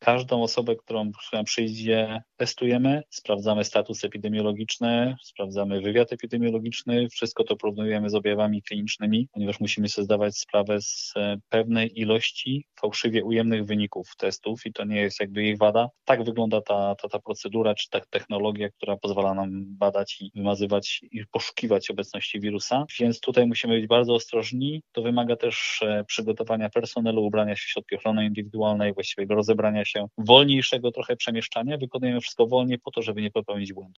Każdą osobę, która przyjdzie, testujemy, sprawdzamy status epidemiologiczny, sprawdzamy wywiad epidemiologiczny, wszystko to porównujemy z objawami klinicznymi, ponieważ musimy sobie zdawać sprawę z pewnej ilości fałszywie ujemnych wyników testów i to nie jest jakby ich wada. Tak wygląda ta procedura czy ta technologia, która pozwala nam badać i wymazywać i poszukiwać obecności wirusa, więc tutaj musimy być bardzo ostrożni. To wymaga też przygotowania personelu, ubrania się w środki ochrony indywidualnej, właściwego rozebrania się, wolniejszego trochę przemieszczania. Wykonujemy wszystko wolniej po to, żeby nie popełnić błędu.